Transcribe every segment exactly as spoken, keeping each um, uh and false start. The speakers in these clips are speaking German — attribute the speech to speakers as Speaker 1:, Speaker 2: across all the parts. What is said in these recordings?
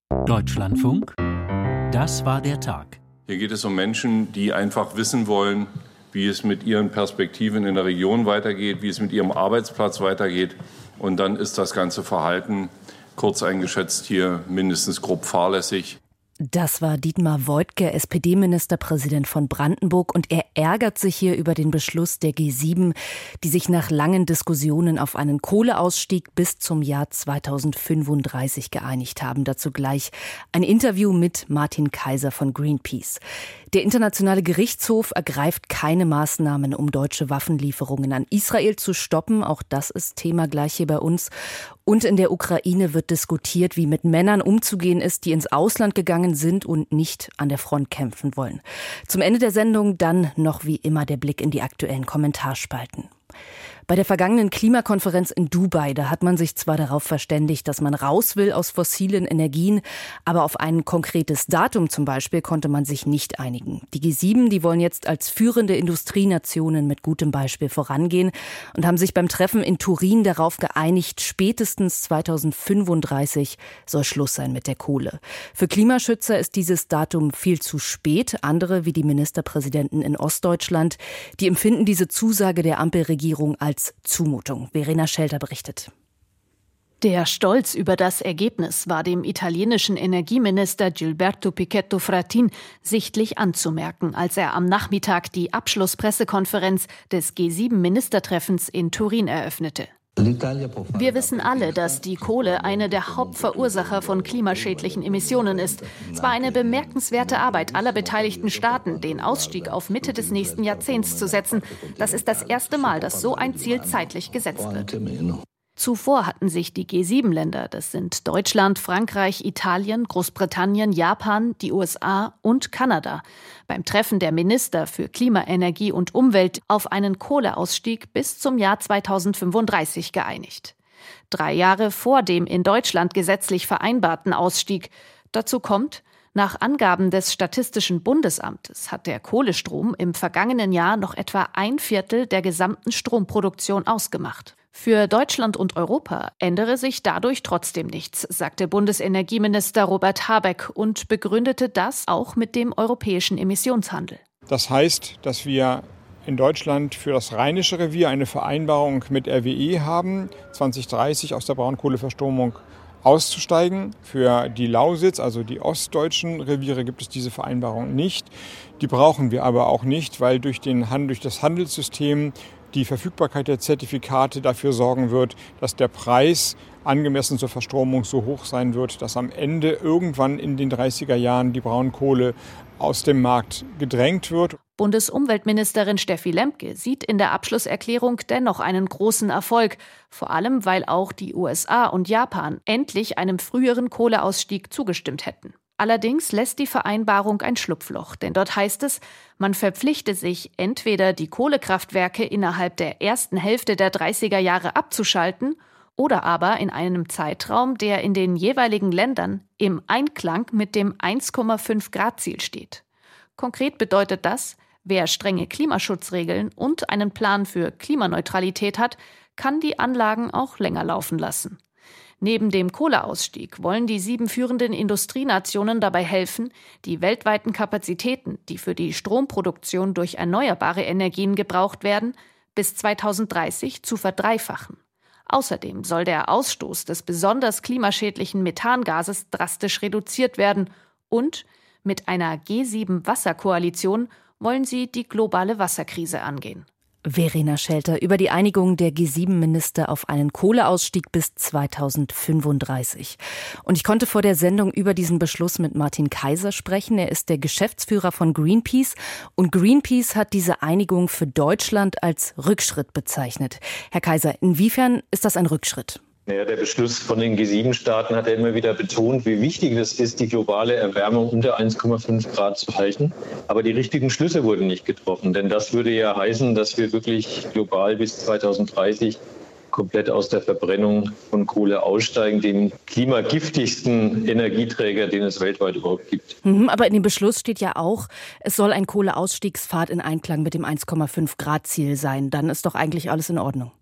Speaker 1: Deutschlandfunk, das war der Tag.
Speaker 2: Hier geht es um Menschen, die einfach wissen wollen, wie es mit ihren Perspektiven in der Region weitergeht, wie es mit ihrem Arbeitsplatz weitergeht. Und dann ist das ganze Verhalten, kurz eingeschätzt, hier mindestens grob fahrlässig.
Speaker 3: Das war Dietmar Woidke, S P D-Ministerpräsident von Brandenburg, und er ärgert sich hier über den Beschluss der G sieben, die sich nach langen Diskussionen auf einen Kohleausstieg bis zum Jahr zweitausendfünfunddreißig geeinigt haben. Dazu gleich ein Interview mit Martin Kaiser von Greenpeace. Der Internationale Gerichtshof ergreift keine Maßnahmen, um deutsche Waffenlieferungen an Israel zu stoppen. Auch das ist Thema gleich hier bei uns. Und in der Ukraine wird diskutiert, wie mit Männern umzugehen ist, die ins Ausland gegangen sind und nicht an der Front kämpfen wollen. Zum Ende der Sendung dann noch wie immer der Blick in die aktuellen Kommentarspalten. Bei der vergangenen Klimakonferenz in Dubai, da hat man sich zwar darauf verständigt, dass man raus will aus fossilen Energien, aber auf ein konkretes Datum zum Beispiel konnte man sich nicht einigen. Die G sieben, die wollen jetzt als führende Industrienationen mit gutem Beispiel vorangehen und haben sich beim Treffen in Turin darauf geeinigt, spätestens zweitausendfünfunddreißig soll Schluss sein mit der Kohle. Für Klimaschützer ist dieses Datum viel zu spät. Andere, wie die Ministerpräsidenten in Ostdeutschland, die empfinden diese Zusage der Ampelregierung als Zumutung. Verena Schelter berichtet.
Speaker 4: Der Stolz über das Ergebnis war dem italienischen Energieminister Gilberto Pichetto Fratin sichtlich anzumerken, als er am Nachmittag die Abschlusspressekonferenz des G sieben Ministertreffens in Turin eröffnete. Wir wissen alle, dass die Kohle eine der Hauptverursacher von klimaschädlichen Emissionen ist. Es war eine bemerkenswerte Arbeit aller beteiligten Staaten, den Ausstieg auf Mitte des nächsten Jahrzehnts zu setzen. Das ist das erste Mal, dass so ein Ziel zeitlich gesetzt wird. Zuvor hatten sich die G sieben Länder, das sind Deutschland, Frankreich, Italien, Großbritannien, Japan, die U S A und Kanada, beim Treffen der Minister für Klima, Energie und Umwelt auf einen Kohleausstieg bis zum Jahr zweitausendfünfunddreißig geeinigt. Drei Jahre vor dem in Deutschland gesetzlich vereinbarten Ausstieg. Dazu kommt, nach Angaben des Statistischen Bundesamtes hat der Kohlestrom im vergangenen Jahr noch etwa ein Viertel der gesamten Stromproduktion ausgemacht. Für Deutschland und Europa ändere sich dadurch trotzdem nichts, sagte Bundesenergieminister Robert Habeck und begründete das auch mit dem europäischen Emissionshandel.
Speaker 5: Das heißt, dass wir in Deutschland für das Rheinische Revier eine Vereinbarung mit R W E haben, zweitausenddreißig aus der Braunkohleverstromung auszusteigen. Für die Lausitz, also die ostdeutschen Reviere, gibt es diese Vereinbarung nicht. Die brauchen wir aber auch nicht, weil durch, den Hand, durch das Handelssystem die Verfügbarkeit der Zertifikate dafür sorgen wird, dass der Preis angemessen zur Verstromung so hoch sein wird, dass am Ende irgendwann in den dreißiger Jahren die Braunkohle aus dem Markt gedrängt wird.
Speaker 4: Bundesumweltministerin Steffi Lemke sieht in der Abschlusserklärung dennoch einen großen Erfolg, vor allem weil auch die U S A und Japan endlich einem früheren Kohleausstieg zugestimmt hätten. Allerdings lässt die Vereinbarung ein Schlupfloch, denn dort heißt es, man verpflichte sich, entweder die Kohlekraftwerke innerhalb der ersten Hälfte der dreißiger Jahre abzuschalten oder aber in einem Zeitraum, der in den jeweiligen Ländern im Einklang mit dem eins Komma fünf Grad Ziel steht. Konkret bedeutet das, wer strenge Klimaschutzregeln und einen Plan für Klimaneutralität hat, kann die Anlagen auch länger laufen lassen. Neben dem Kohleausstieg wollen die sieben führenden Industrienationen dabei helfen, die weltweiten Kapazitäten, die für die Stromproduktion durch erneuerbare Energien gebraucht werden, bis zweitausenddreißig zu verdreifachen. Außerdem soll der Ausstoß des besonders klimaschädlichen Methangases drastisch reduziert werden und mit einer G sieben Wasserkoalition wollen sie die globale Wasserkrise angehen.
Speaker 3: Verena Schelter über die Einigung der G sieben Minister auf einen Kohleausstieg bis zweitausendfünfunddreißig. Und ich konnte vor der Sendung über diesen Beschluss mit Martin Kaiser sprechen. Er ist der Geschäftsführer von Greenpeace. Und Greenpeace hat diese Einigung für Deutschland als Rückschritt bezeichnet. Herr Kaiser, inwiefern ist das ein Rückschritt?
Speaker 6: Ja, der Beschluss von den G sieben Staaten hat ja immer wieder betont, wie wichtig es ist, die globale Erwärmung unter eins Komma fünf Grad zu halten. Aber die richtigen Schlüsse wurden nicht getroffen. Denn das würde ja heißen, dass wir wirklich global bis zweitausenddreißig komplett aus der Verbrennung von Kohle aussteigen, dem klimagiftigsten Energieträger, den es weltweit überhaupt gibt.
Speaker 3: Aber in dem Beschluss steht ja auch, es soll ein Kohleausstiegspfad in Einklang mit dem eins Komma fünf Grad Ziel sein. Dann ist doch eigentlich alles in Ordnung.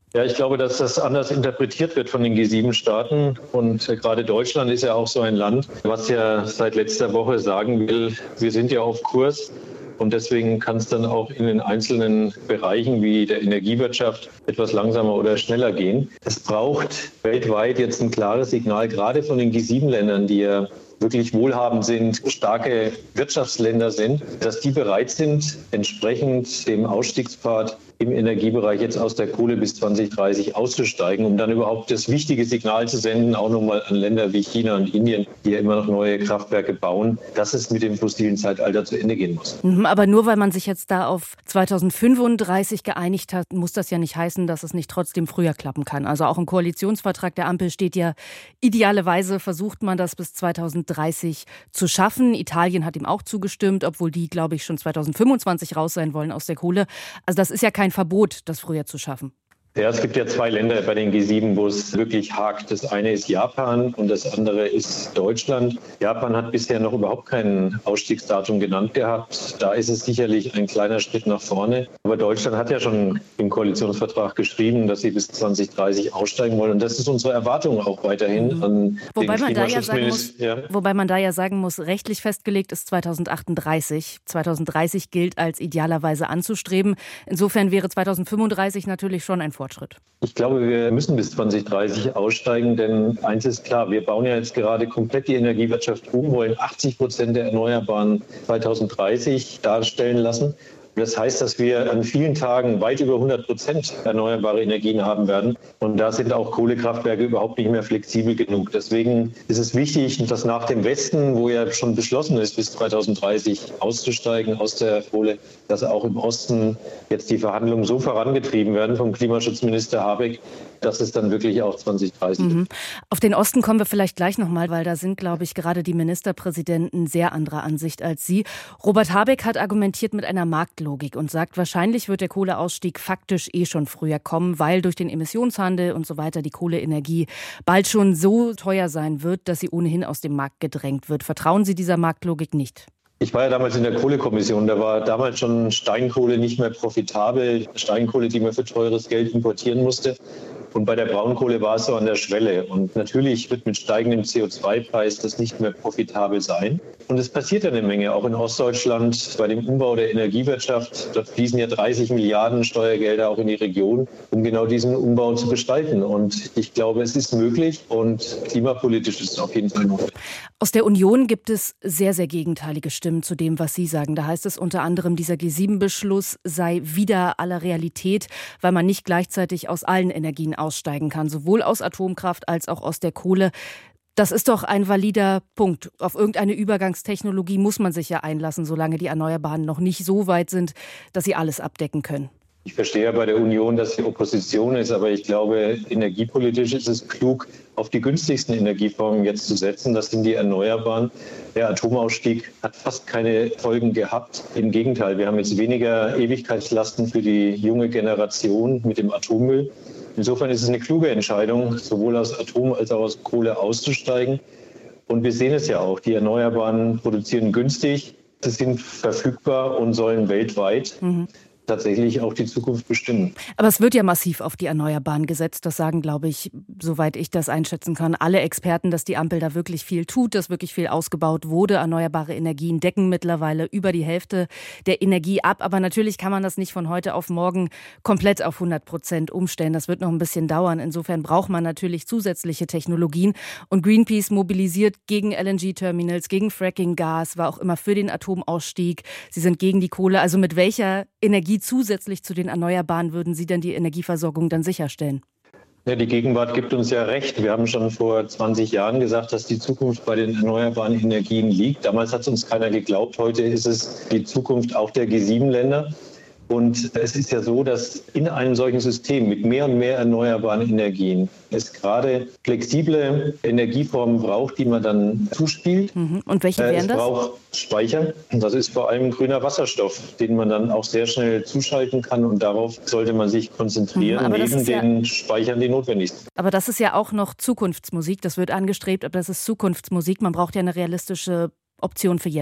Speaker 6: Ja, ich glaube, dass das anders interpretiert wird von den G sieben Staaten. Und gerade Deutschland ist ja auch so ein Land, was ja seit letzter Woche sagen will, wir sind ja auf Kurs. Und deswegen kann es dann auch in den einzelnen Bereichen wie der Energiewirtschaft etwas langsamer oder schneller gehen. Es braucht weltweit jetzt ein klares Signal, gerade von den G sieben Ländern, die ja wirklich wohlhabend sind, starke Wirtschaftsländer sind, dass die bereit sind, entsprechend dem Ausstiegspfad im Energiebereich jetzt aus der Kohle bis zwanzig dreißig auszusteigen, um dann überhaupt das wichtige Signal zu senden, auch nochmal an Länder wie China und Indien, die ja immer noch neue Kraftwerke bauen, dass es mit dem fossilen Zeitalter zu Ende gehen muss.
Speaker 3: Aber nur weil man sich jetzt da auf zweitausendfünfunddreißig geeinigt hat, muss das ja nicht heißen, dass es nicht trotzdem früher klappen kann. Also auch im Koalitionsvertrag der Ampel steht ja, idealerweise versucht man das bis zweitausenddreißig zu schaffen. Italien hat ihm auch zugestimmt, obwohl die, glaube ich, schon zweitausendfünfundzwanzig raus sein wollen aus der Kohle. Also das ist ja kein Verbot, das früher zu schaffen.
Speaker 6: Ja, es gibt ja zwei Länder bei den G sieben, wo es wirklich hakt. Das eine ist Japan und das andere ist Deutschland. Japan hat bisher noch überhaupt kein Ausstiegsdatum genannt gehabt. Da ist es sicherlich ein kleiner Schritt nach vorne. Aber Deutschland hat ja schon im Koalitionsvertrag geschrieben, dass sie bis zwanzig dreißig aussteigen wollen. Und das ist unsere Erwartung auch weiterhin an
Speaker 3: wobei
Speaker 6: den
Speaker 3: man da ja sagen muss,
Speaker 6: ja.
Speaker 3: Wobei man da ja sagen muss, rechtlich festgelegt ist zweitausendachtunddreißig. zweitausenddreißig gilt als idealerweise anzustreben. Insofern wäre zweitausendfünfunddreißig natürlich schon ein Fortschritt.
Speaker 6: Ich glaube, wir müssen bis zwanzig dreißig aussteigen, denn eins ist klar, wir bauen ja jetzt gerade komplett die Energiewirtschaft um, wollen achtzig Prozent der Erneuerbaren zweitausenddreißig darstellen lassen. Das heißt, dass wir an vielen Tagen weit über hundert Prozent erneuerbare Energien haben werden. Und da sind auch Kohlekraftwerke überhaupt nicht mehr flexibel genug. Deswegen ist es wichtig, dass nach dem Westen, wo ja schon beschlossen ist, bis zweitausenddreißig auszusteigen aus der Kohle, dass auch im Osten jetzt die Verhandlungen so vorangetrieben werden vom Klimaschutzminister Habeck, dass es dann wirklich auch zwanzig dreißig
Speaker 3: mhm. Auf den Osten kommen wir vielleicht gleich nochmal, weil da sind, glaube ich, gerade die Ministerpräsidenten sehr anderer Ansicht als Sie. Robert Habeck hat argumentiert mit einer Marktlogik und sagt, wahrscheinlich wird der Kohleausstieg faktisch eh schon früher kommen, weil durch den Emissionshandel und so weiter die Kohleenergie bald schon so teuer sein wird, dass sie ohnehin aus dem Markt gedrängt wird. Vertrauen Sie dieser Marktlogik nicht?
Speaker 6: Ich war ja damals in der Kohlekommission, da war damals schon Steinkohle nicht mehr profitabel, Steinkohle, die man für teures Geld importieren musste. Und bei der Braunkohle war es so an der Schwelle. Und natürlich wird mit steigendem C O zwei Preis das nicht mehr profitabel sein. Und es passiert ja eine Menge, auch in Ostdeutschland bei dem Umbau der Energiewirtschaft. Dort fließen ja dreißig Milliarden Steuergelder auch in die Region, um genau diesen Umbau zu gestalten. Und ich glaube, es ist möglich und klimapolitisch ist es auf jeden Fall notwendig.
Speaker 3: Aus der Union gibt es sehr, sehr gegenteilige Stimmen zu dem, was Sie sagen. Da heißt es unter anderem, dieser G sieben Beschluss sei wider aller Realität, weil man nicht gleichzeitig aus allen Energien aussteigen kann, sowohl aus Atomkraft als auch aus der Kohle. Das ist doch ein valider Punkt. Auf irgendeine Übergangstechnologie muss man sich ja einlassen, solange die Erneuerbaren noch nicht so weit sind, dass sie alles abdecken können.
Speaker 6: Ich verstehe ja bei der Union, dass sie Opposition ist, aber ich glaube, energiepolitisch ist es klug, auf die günstigsten Energieformen jetzt zu setzen. Das sind die Erneuerbaren. Der Atomausstieg hat fast keine Folgen gehabt. Im Gegenteil, wir haben jetzt weniger Ewigkeitslasten für die junge Generation mit dem Atommüll. Insofern ist es eine kluge Entscheidung, sowohl aus Atom als auch aus Kohle auszusteigen. Und wir sehen es ja auch, die Erneuerbaren produzieren günstig, sie sind verfügbar und sollen weltweit mhm. tatsächlich auch die Zukunft bestimmen.
Speaker 3: Aber es wird ja massiv auf die Erneuerbaren gesetzt. Das sagen, glaube ich, soweit ich das einschätzen kann, alle Experten, dass die Ampel da wirklich viel tut, dass wirklich viel ausgebaut wurde. Erneuerbare Energien decken mittlerweile über die Hälfte der Energie ab. Aber natürlich kann man das nicht von heute auf morgen komplett auf hundert Prozent umstellen. Das wird noch ein bisschen dauern. Insofern braucht man natürlich zusätzliche Technologien. Und Greenpeace mobilisiert gegen L N G-Terminals, gegen Fracking-Gas, war auch immer für den Atomausstieg. Sie sind gegen die Kohle. Also mit welcher Energie zusätzlich zu den Erneuerbaren würden Sie denn die Energieversorgung dann sicherstellen?
Speaker 6: Ja, die Gegenwart gibt uns ja recht. Wir haben schon vor zwanzig Jahren gesagt, dass die Zukunft bei den erneuerbaren Energien liegt. Damals hat es uns keiner geglaubt. Heute ist es die Zukunft auch der G sieben Länder. Und es ist ja so, dass in einem solchen System mit mehr und mehr erneuerbaren Energien es gerade flexible Energieformen braucht, die man dann zuspielt.
Speaker 3: Und welche wären das?
Speaker 6: Es braucht Speicher. Das ist vor allem grüner Wasserstoff, den man dann auch sehr schnell zuschalten kann. Und darauf sollte man sich konzentrieren, neben den ja Speichern, die notwendig sind.
Speaker 3: Aber das ist ja auch noch Zukunftsmusik. Das wird angestrebt, aber das ist Zukunftsmusik. Man braucht ja eine realistische Option für jetzt.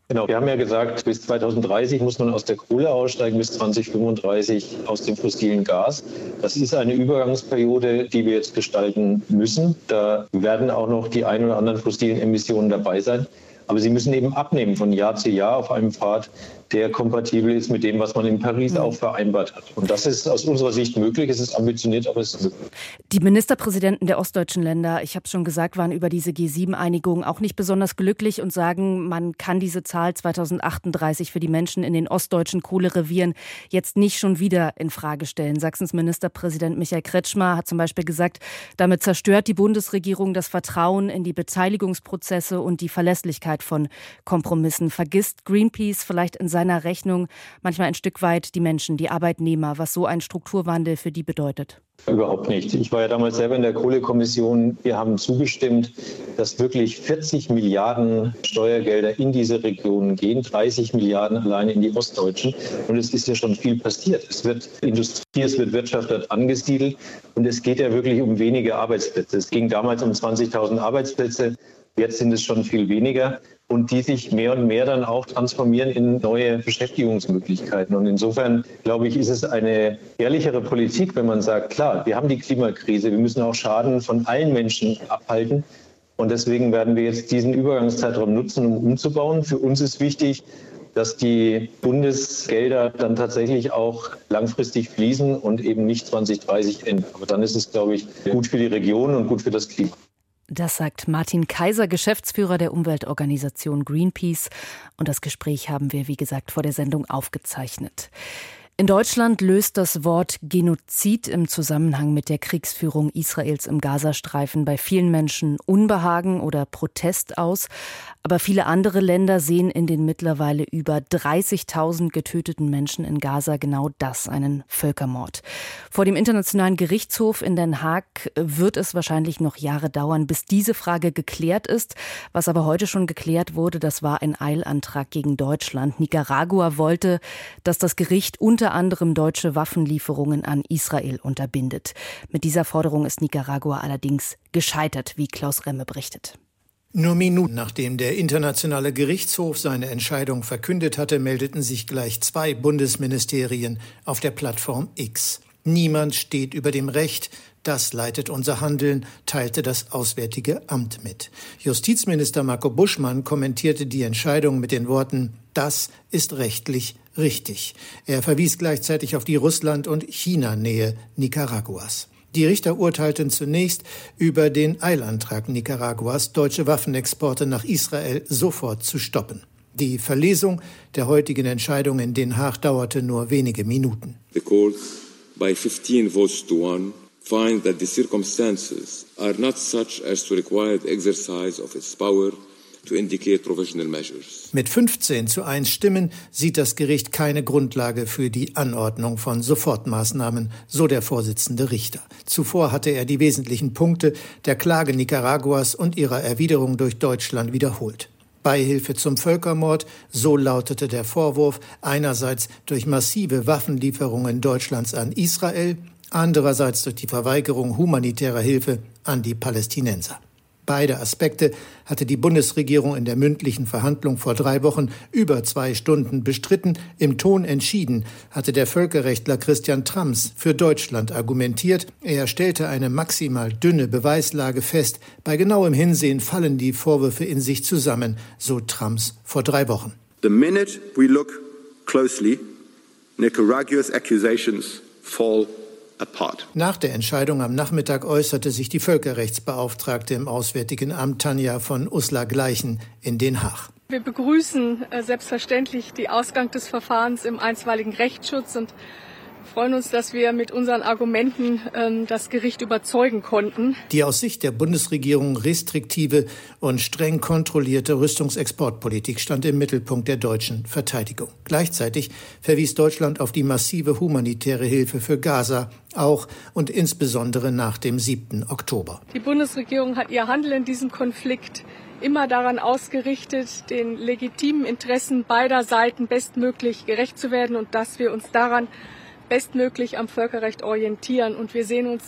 Speaker 6: Genau, wir haben ja gesagt, bis zweitausenddreißig muss man aus der Kohle aussteigen, bis zweitausendfünfunddreißig aus dem fossilen Gas. Das ist eine Übergangsperiode, die wir jetzt gestalten müssen. Da werden auch noch die ein oder anderen fossilen Emissionen dabei sein. Aber sie müssen eben abnehmen von Jahr zu Jahr auf einem Pfad, der kompatibel ist mit dem, was man in Paris auch vereinbart hat. Und das ist aus unserer Sicht möglich. Es ist ambitioniert, aber es ist möglich.
Speaker 3: Die Ministerpräsidenten der ostdeutschen Länder, ich habe es schon gesagt, waren über diese G sieben Einigung auch nicht besonders glücklich und sagen, man kann diese Zahl zweitausendachtunddreißig für die Menschen in den ostdeutschen Kohlerevieren jetzt nicht schon wieder in Frage stellen. Sachsens Ministerpräsident Michael Kretschmer hat zum Beispiel gesagt, damit zerstört die Bundesregierung das Vertrauen in die Beteiligungsprozesse und die Verlässlichkeit von Kompromissen. Vergisst Greenpeace vielleicht in seiner Rechnung manchmal ein Stück weit die Menschen, die Arbeitnehmer, was so ein Strukturwandel für die bedeutet?
Speaker 6: Überhaupt nicht. Ich war ja damals selber in der Kohlekommission. Wir haben zugestimmt, dass wirklich vierzig Milliarden Steuergelder in diese Regionen gehen, dreißig Milliarden alleine in die ostdeutschen. Und es ist ja schon viel passiert. Es wird Industrie, es wird Wirtschaft dort angesiedelt und es geht ja wirklich um wenige Arbeitsplätze. Es ging damals um zwanzigtausend Arbeitsplätze. Jetzt sind es schon viel weniger und die sich mehr und mehr dann auch transformieren in neue Beschäftigungsmöglichkeiten. Und insofern, glaube ich, ist es eine ehrlichere Politik, wenn man sagt, klar, wir haben die Klimakrise, wir müssen auch Schaden von allen Menschen abhalten. Und deswegen werden wir jetzt diesen Übergangszeitraum nutzen, um umzubauen. Für uns ist wichtig, dass die Bundesgelder dann tatsächlich auch langfristig fließen und eben nicht zweitausenddreißig enden. Aber dann ist es, glaube ich, gut für die Region und gut für das Klima.
Speaker 3: Das sagt Martin Kaiser, Geschäftsführer der Umweltorganisation Greenpeace. Und das Gespräch haben wir, wie gesagt, vor der Sendung aufgezeichnet. In Deutschland löst das Wort Genozid im Zusammenhang mit der Kriegsführung Israels im Gazastreifen bei vielen Menschen Unbehagen oder Protest aus. Aber viele andere Länder sehen in den mittlerweile über dreißigtausend getöteten Menschen in Gaza genau das, einen Völkermord. Vor dem Internationalen Gerichtshof in Den Haag wird es wahrscheinlich noch Jahre dauern, bis diese Frage geklärt ist. Was aber heute schon geklärt wurde, das war ein Eilantrag gegen Deutschland. Nicaragua wollte, dass das Gericht unter unter anderem deutsche Waffenlieferungen an Israel unterbindet. Mit dieser Forderung ist Nicaragua allerdings gescheitert, wie Klaus Remme berichtet.
Speaker 7: Nur Minuten nachdem der Internationale Gerichtshof seine Entscheidung verkündet hatte, meldeten sich gleich zwei Bundesministerien auf der Plattform X. Niemand steht über dem Recht. Das leitet unser Handeln, teilte das Auswärtige Amt mit. Justizminister Marco Buschmann kommentierte die Entscheidung mit den Worten: Das ist rechtlich richtig. Er verwies gleichzeitig auf die Russland- und China-Nähe Nicaraguas. Die Richter urteilten zunächst über den Eilantrag Nicaraguas, deutsche Waffenexporte nach Israel sofort zu stoppen. Die Verlesung der heutigen Entscheidung in Den Haag dauerte nur wenige Minuten.
Speaker 8: The court, by fifteen votes to one, find that the circumstances are not such as to require the exercise of its power to indicate provisional measures.
Speaker 7: Mit fünfzehn zu eins Stimmen sieht das Gericht keine Grundlage für die Anordnung von Sofortmaßnahmen, so der Vorsitzende Richter. Zuvor hatte er die wesentlichen Punkte der Klage Nicaraguas und ihrer Erwiderung durch Deutschland wiederholt. Beihilfe zum Völkermord, so lautete der Vorwurf, einerseits durch massive Waffenlieferungen Deutschlands an Israel, andererseits durch die Verweigerung humanitärer Hilfe an die Palästinenser. Beide Aspekte hatte die Bundesregierung in der mündlichen Verhandlung vor drei Wochen über zwei Stunden bestritten. Im Ton entschieden hatte der Völkerrechtler Christian Trams für Deutschland argumentiert. Er stellte eine maximal dünne Beweislage fest. Bei genauem Hinsehen fallen die Vorwürfe in sich zusammen, so Trams vor drei Wochen.
Speaker 9: The minute we look closely, Nicaragua's accusations fall apart.
Speaker 7: Nach der Entscheidung am Nachmittag äußerte sich die Völkerrechtsbeauftragte im Auswärtigen Amt Tanja von Uslar-Gleichen in Den Haag.
Speaker 10: Wir begrüßen äh, selbstverständlich den Ausgang des Verfahrens im einstweiligen Rechtsschutz und freuen uns, dass wir mit unseren Argumenten ähm, das Gericht überzeugen konnten.
Speaker 7: Die aus Sicht der Bundesregierung restriktive und streng kontrollierte Rüstungsexportpolitik stand im Mittelpunkt der deutschen Verteidigung. Gleichzeitig verwies Deutschland auf die massive humanitäre Hilfe für Gaza, auch und insbesondere nach dem siebten Oktober.
Speaker 10: Die Bundesregierung hat ihr Handeln in diesem Konflikt immer daran ausgerichtet, den legitimen Interessen beider Seiten bestmöglich gerecht zu werden und dass wir uns daran bestmöglich am Völkerrecht orientieren. Und wir sehen uns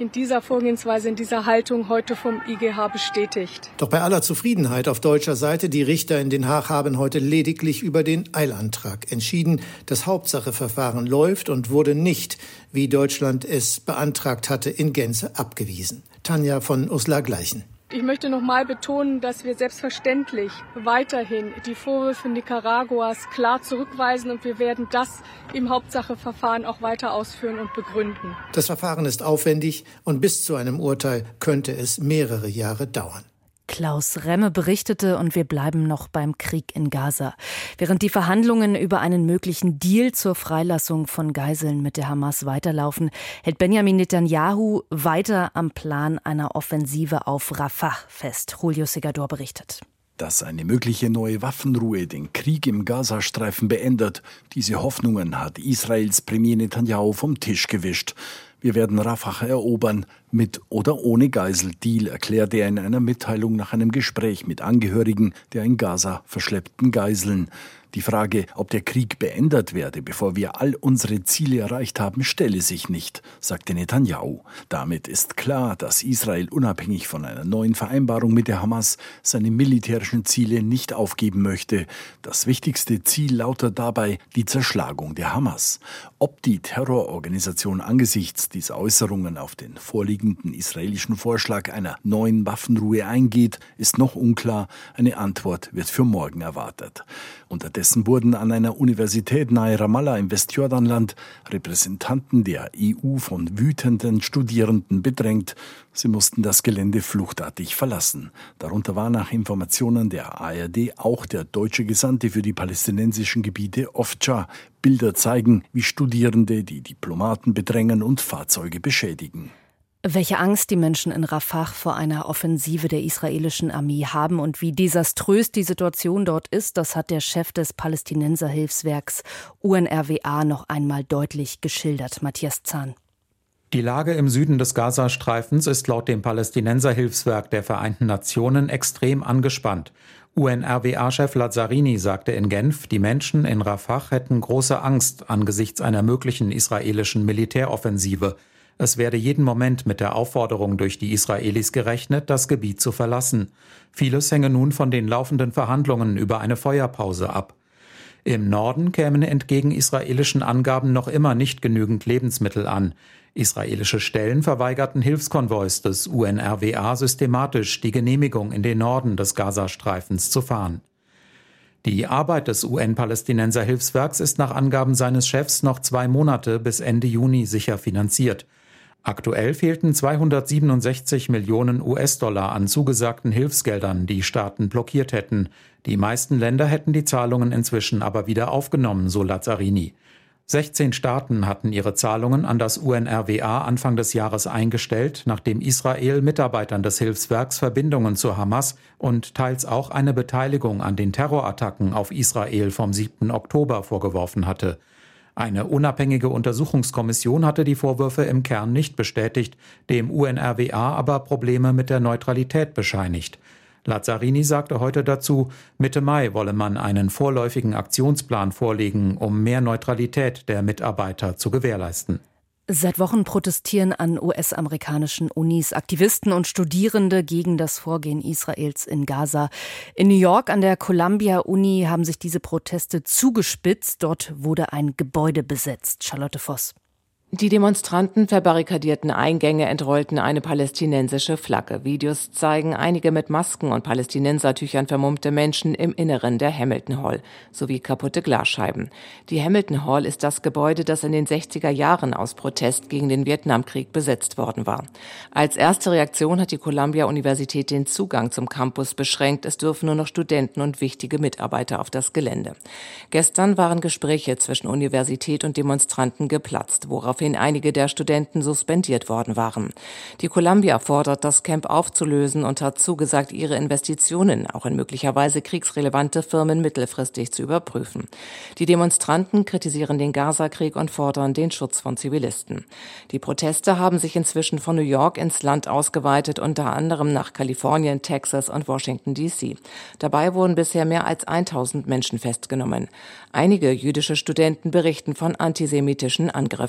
Speaker 10: in dieser Vorgehensweise, in dieser Haltung heute vom I G H bestätigt.
Speaker 7: Doch bei aller Zufriedenheit auf deutscher Seite, die Richter in Den Haag haben heute lediglich über den Eilantrag entschieden. Das Hauptsacheverfahren läuft und wurde nicht, wie Deutschland es beantragt hatte, in Gänze abgewiesen. Tanja von Uslar-Gleichen.
Speaker 10: Ich möchte noch mal betonen, dass wir selbstverständlich weiterhin die Vorwürfe Nicaraguas klar zurückweisen und wir werden das im Hauptsacheverfahren auch weiter ausführen und begründen.
Speaker 7: Das Verfahren ist aufwendig und bis zu einem Urteil könnte es mehrere Jahre dauern.
Speaker 3: Klaus Remme berichtete und wir bleiben noch beim Krieg in Gaza. Während die Verhandlungen über einen möglichen Deal zur Freilassung von Geiseln mit der Hamas weiterlaufen, hält Benjamin Netanyahu weiter am Plan einer Offensive auf Rafah fest. Julio Segador berichtet.
Speaker 11: Dass eine mögliche neue Waffenruhe den Krieg im Gazastreifen beendet, diese Hoffnungen hat Israels Premier Netanyahu vom Tisch gewischt. Wir werden Rafah erobern, mit oder ohne Geiseldeal, erklärte er in einer Mitteilung nach einem Gespräch mit Angehörigen der in Gaza verschleppten Geiseln. Die Frage, ob der Krieg beendet werde, bevor wir all unsere Ziele erreicht haben, stelle sich nicht, sagte Netanyahu. Damit ist klar, dass Israel unabhängig von einer neuen Vereinbarung mit der Hamas seine militärischen Ziele nicht aufgeben möchte. Das wichtigste Ziel lautet dabei die Zerschlagung der Hamas. Ob die Terrororganisation angesichts dieser Äußerungen auf den vorliegenden israelischen Vorschlag einer neuen Waffenruhe eingeht, ist noch unklar. Eine Antwort wird für morgen erwartet. Unterdessen wurden an einer Universität nahe Ramallah im Westjordanland Repräsentanten der E U von wütenden Studierenden bedrängt. Sie mussten das Gelände fluchtartig verlassen. Darunter war nach Informationen der A R D auch der deutsche Gesandte für die palästinensischen Gebiete Ofcha. Bilder zeigen, wie Studierende die Diplomaten bedrängen und Fahrzeuge beschädigen.
Speaker 3: Welche Angst die Menschen in Rafah vor einer Offensive der israelischen Armee haben und wie desaströs die Situation dort ist, das hat der Chef des Palästinenserhilfswerks U N R W A noch einmal deutlich geschildert. Matthias Zahn.
Speaker 12: Die Lage im Süden des Gazastreifens ist laut dem Palästinenserhilfswerk der Vereinten Nationen extrem angespannt. U N R W A-Chef Lazzarini sagte in Genf, die Menschen in Rafah hätten große Angst angesichts einer möglichen israelischen Militäroffensive. Es werde jeden Moment mit der Aufforderung durch die Israelis gerechnet, das Gebiet zu verlassen. Vieles hänge nun von den laufenden Verhandlungen über eine Feuerpause ab. Im Norden kämen entgegen israelischen Angaben noch immer nicht genügend Lebensmittel an. Israelische Stellen verweigerten Hilfskonvois des U N R W A systematisch die Genehmigung, in den Norden des Gazastreifens zu fahren. Die Arbeit des U N-Palästinenser-Hilfswerks ist nach Angaben seines Chefs noch zwei Monate bis Ende Juni sicher finanziert. Aktuell fehlten zweihundertsiebenundsechzig Millionen U S-Dollar an zugesagten Hilfsgeldern, die Staaten blockiert hätten. Die meisten Länder hätten die Zahlungen inzwischen aber wieder aufgenommen, so Lazzarini. sechzehn Staaten hatten ihre Zahlungen an das U N R W A Anfang des Jahres eingestellt, nachdem Israel Mitarbeitern des Hilfswerks Verbindungen zur Hamas und teils auch eine Beteiligung an den Terrorattacken auf Israel vom siebten Oktober vorgeworfen hatte. Eine unabhängige Untersuchungskommission hatte die Vorwürfe im Kern nicht bestätigt, dem U N R W A aber Probleme mit der Neutralität bescheinigt. Lazzarini sagte heute dazu, Mitte Mai wolle man einen vorläufigen Aktionsplan vorlegen, um mehr Neutralität der Mitarbeiter zu gewährleisten.
Speaker 3: Seit Wochen protestieren an U S-amerikanischen Unis Aktivisten und Studierende gegen das Vorgehen Israels in Gaza. In New York an der Columbia-Uni haben sich diese Proteste zugespitzt. Dort wurde ein Gebäude besetzt. Charlotte Voss.
Speaker 13: Die Demonstranten verbarrikadierten Eingänge, entrollten eine palästinensische Flagge. Videos zeigen einige mit Masken und Palästinensertüchern vermummte Menschen im Inneren der Hamilton Hall sowie kaputte Glasscheiben. Die Hamilton Hall ist das Gebäude, das in den sechziger Jahren aus Protest gegen den Vietnamkrieg besetzt worden war. Als erste Reaktion hat die Columbia-Universität den Zugang zum Campus beschränkt. Es dürfen nur noch Studenten und wichtige Mitarbeiter auf das Gelände. Gestern waren Gespräche zwischen Universität und Demonstranten geplatzt, worauf einige der Studenten suspendiert worden waren. Die Columbia fordert, das Camp aufzulösen und hat zugesagt, ihre Investitionen auch in möglicherweise kriegsrelevante Firmen mittelfristig zu überprüfen. Die Demonstranten kritisieren den Gaza-Krieg und fordern den Schutz von Zivilisten. Die Proteste haben sich inzwischen von New York ins Land ausgeweitet, unter anderem nach Kalifornien, Texas und Washington D C. Dabei wurden bisher mehr als tausend Menschen festgenommen. Einige jüdische Studenten berichten von antisemitischen Angriffen.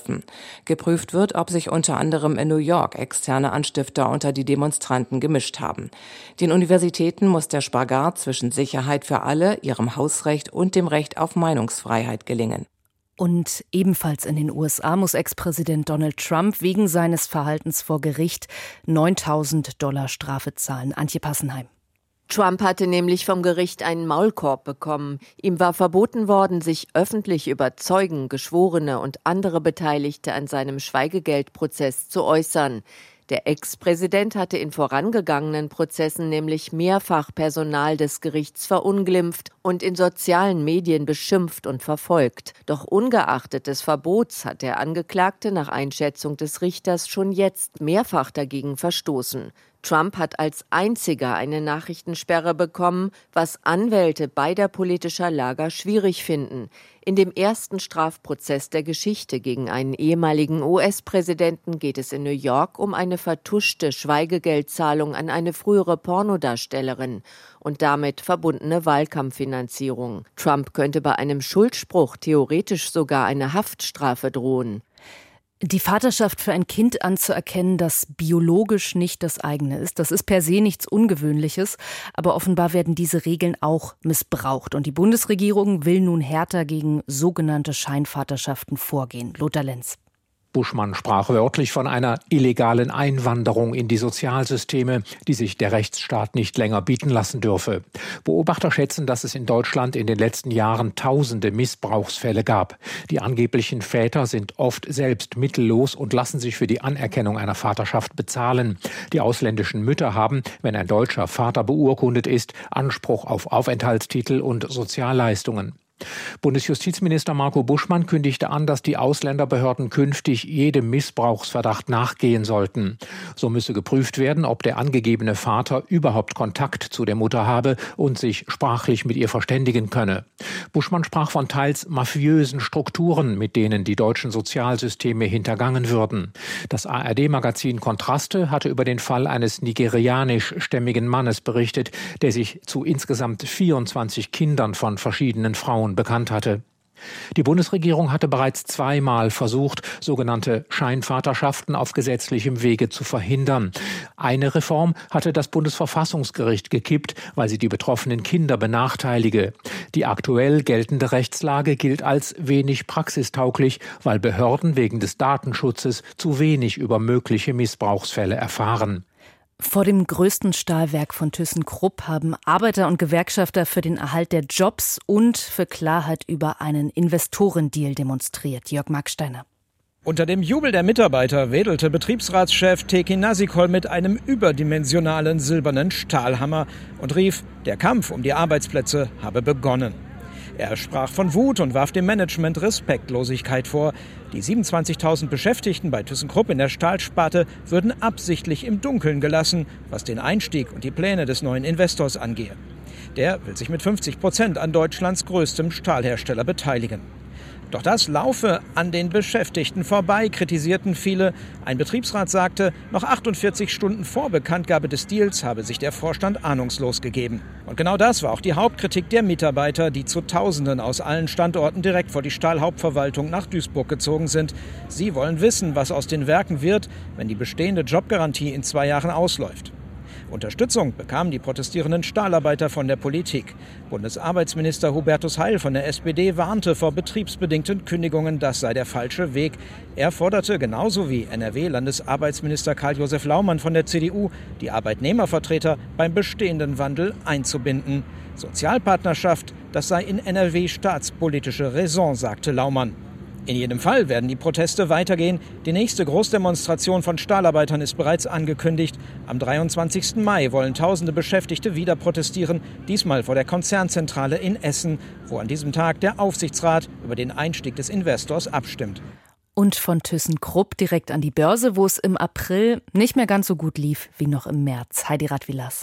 Speaker 13: Geprüft wird, ob sich unter anderem in New York externe Anstifter unter die Demonstranten gemischt haben. Den Universitäten muss der Spagat zwischen Sicherheit für alle, ihrem Hausrecht und dem Recht auf Meinungsfreiheit gelingen.
Speaker 3: Und ebenfalls in den U S A muss Ex-Präsident Donald Trump wegen seines Verhaltens vor Gericht neuntausend Dollar Strafe zahlen. Antje Passenheim.
Speaker 14: Trump hatte nämlich vom Gericht einen Maulkorb bekommen. Ihm war verboten worden, sich öffentlich über Zeugen, Geschworene und andere Beteiligte an seinem Schweigegeldprozess zu äußern. Der Ex-Präsident hatte in vorangegangenen Prozessen nämlich mehrfach Personal des Gerichts verunglimpft und in sozialen Medien beschimpft und verfolgt. Doch ungeachtet des Verbots hat der Angeklagte nach Einschätzung des Richters schon jetzt mehrfach dagegen verstoßen. Trump hat als einziger eine Nachrichtensperre bekommen, was Anwälte beider politischer Lager schwierig finden. In dem ersten Strafprozess der Geschichte gegen einen ehemaligen U S-Präsidenten geht es in New York um eine vertuschte Schweigegeldzahlung an eine frühere Pornodarstellerin und damit verbundene Wahlkampffinanzierung. Trump könnte bei einem Schuldspruch theoretisch sogar eine Haftstrafe drohen.
Speaker 3: Die Vaterschaft für ein Kind anzuerkennen, das biologisch nicht das eigene ist, das ist per se nichts Ungewöhnliches, aber offenbar werden diese Regeln auch missbraucht. Und die Bundesregierung will nun härter gegen sogenannte Scheinvaterschaften vorgehen. Lothar Lenz.
Speaker 15: Buschmann sprach wörtlich von einer illegalen Einwanderung in die Sozialsysteme, die sich der Rechtsstaat nicht länger bieten lassen dürfe. Beobachter schätzen, dass es in Deutschland in den letzten Jahren tausende Missbrauchsfälle gab. Die angeblichen Väter sind oft selbst mittellos und lassen sich für die Anerkennung einer Vaterschaft bezahlen. Die ausländischen Mütter haben, wenn ein deutscher Vater beurkundet ist, Anspruch auf Aufenthaltstitel und Sozialleistungen. Bundesjustizminister Marco Buschmann kündigte an, dass die Ausländerbehörden künftig jedem Missbrauchsverdacht nachgehen sollten. So müsse geprüft werden, ob der angegebene Vater überhaupt Kontakt zu der Mutter habe und sich sprachlich mit ihr verständigen könne. Buschmann sprach von teils mafiösen Strukturen, mit denen die deutschen Sozialsysteme hintergangen würden. Das A R D-Magazin Kontraste hatte über den Fall eines nigerianischstämmigen Mannes berichtet, der sich zu insgesamt vierundzwanzig Kindern von verschiedenen Frauen bekannt hatte. Die Bundesregierung hatte bereits zweimal versucht, sogenannte Scheinvaterschaften auf gesetzlichem Wege zu verhindern. Eine Reform hatte das Bundesverfassungsgericht gekippt, weil sie die betroffenen Kinder benachteilige. Die aktuell geltende Rechtslage gilt als wenig praxistauglich, weil Behörden wegen des Datenschutzes zu wenig über mögliche Missbrauchsfälle erfahren.
Speaker 3: Vor dem größten Stahlwerk von ThyssenKrupp haben Arbeiter und Gewerkschafter für den Erhalt der Jobs und für Klarheit über einen Investorendeal demonstriert. Jörg Marksteiner.
Speaker 16: Unter dem Jubel der Mitarbeiter wedelte Betriebsratschef Tekin Nasikol mit einem überdimensionalen silbernen Stahlhammer und rief, der Kampf um die Arbeitsplätze habe begonnen. Er sprach von Wut und warf dem Management Respektlosigkeit vor. Die siebenundzwanzigtausend Beschäftigten bei ThyssenKrupp in der Stahlsparte würden absichtlich im Dunkeln gelassen, was den Einstieg und die Pläne des neuen Investors angehe. Der will sich mit fünfzig Prozent an Deutschlands größtem Stahlhersteller beteiligen. Doch das laufe an den Beschäftigten vorbei, kritisierten viele. Ein Betriebsrat sagte, noch achtundvierzig Stunden vor Bekanntgabe des Deals habe sich der Vorstand ahnungslos gegeben. Und genau das war auch die Hauptkritik der Mitarbeiter, die zu Tausenden aus allen Standorten direkt vor die Stahlhauptverwaltung nach Duisburg gezogen sind. Sie wollen wissen, was aus den Werken wird, wenn die bestehende Jobgarantie in zwei Jahren ausläuft. Unterstützung bekamen die protestierenden Stahlarbeiter von der Politik. Bundesarbeitsminister Hubertus Heil von der S P D warnte vor betriebsbedingten Kündigungen, das sei der falsche Weg. Er forderte genauso wie N R W-Landesarbeitsminister Karl-Josef Laumann von der C D U, die Arbeitnehmervertreter beim bestehenden Wandel einzubinden. Sozialpartnerschaft, das sei in N R W staatspolitische Raison, sagte Laumann. In jedem Fall werden die Proteste weitergehen. Die nächste Großdemonstration von Stahlarbeitern ist bereits angekündigt. Am dreiundzwanzigsten Mai wollen tausende Beschäftigte wieder protestieren, diesmal vor der Konzernzentrale in Essen, wo an diesem Tag der Aufsichtsrat über den Einstieg des Investors abstimmt.
Speaker 3: Und von ThyssenKrupp direkt an die Börse, wo es im April nicht mehr ganz so gut lief wie noch im März. Heidi Radwilas.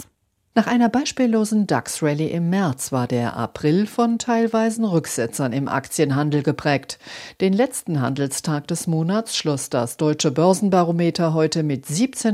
Speaker 17: Nach einer beispiellosen DAX-Rallye im März war der April von teilweisen Rücksetzern im Aktienhandel geprägt. Den letzten Handelstag des Monats schloss das Deutsche Börsenbarometer heute mit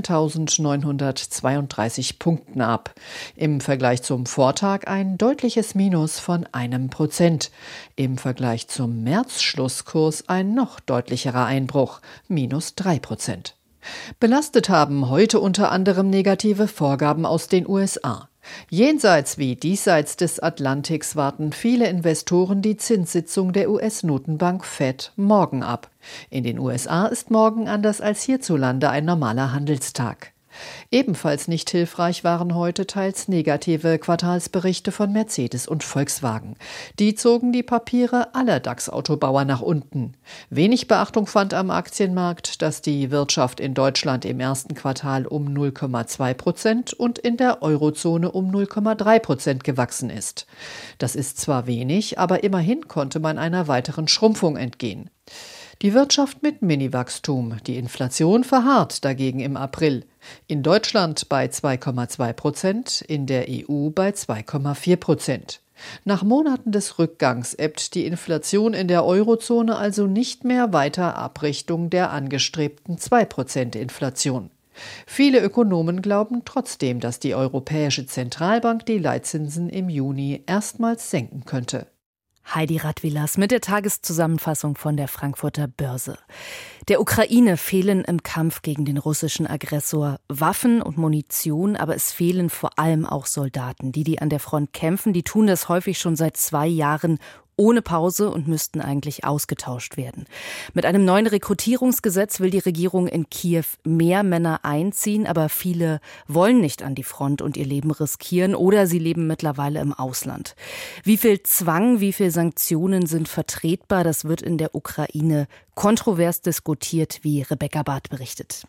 Speaker 17: siebzehntausendneunhundertzweiunddreißig Punkten ab. Im Vergleich zum Vortag ein deutliches Minus von einem Prozent. Im Vergleich zum März-Schlusskurs ein noch deutlicherer Einbruch, minus drei Prozent. Belastet haben heute unter anderem negative Vorgaben aus den U S A. Jenseits wie diesseits des Atlantiks warten viele Investoren die Zinssitzung der U S-Notenbank Fed morgen ab. In den U S A ist morgen anders als hierzulande ein normaler Handelstag. Ebenfalls nicht hilfreich waren heute teils negative Quartalsberichte von Mercedes und Volkswagen. Die zogen die Papiere aller DAX-Autobauer nach unten. Wenig Beachtung fand am Aktienmarkt, dass die Wirtschaft in Deutschland im ersten Quartal um null Komma zwei Prozent und in der Eurozone um null Komma drei Prozent gewachsen ist. Das ist zwar wenig, aber immerhin konnte man einer weiteren Schrumpfung entgehen. Die Wirtschaft mit Mini-Wachstum, die Inflation verharrt dagegen im April. In Deutschland bei zwei Komma zwei Prozent, in der E U bei zwei Komma vier Prozent. Nach Monaten des Rückgangs ebbt die Inflation in der Eurozone also nicht mehr weiter ab Richtung der angestrebten zwei Prozent Inflation. Viele Ökonomen glauben trotzdem, dass die Europäische Zentralbank die Leitzinsen im Juni erstmals senken könnte.
Speaker 3: Heidi Radwilas mit der Tageszusammenfassung von der Frankfurter Börse. Der Ukraine fehlen im Kampf gegen den russischen Aggressor Waffen und Munition, aber es fehlen vor allem auch Soldaten. Die, die an der Front kämpfen, die tun das häufig schon seit zwei Jahren ohne Pause und müssten eigentlich ausgetauscht werden. Mit einem neuen Rekrutierungsgesetz will die Regierung in Kiew mehr Männer einziehen, aber viele wollen nicht an die Front und ihr Leben riskieren oder sie leben mittlerweile im Ausland. Wie viel Zwang, wie viel Sanktionen sind vertretbar, das wird in der Ukraine kontrovers diskutiert, wie Rebecca Barth berichtet.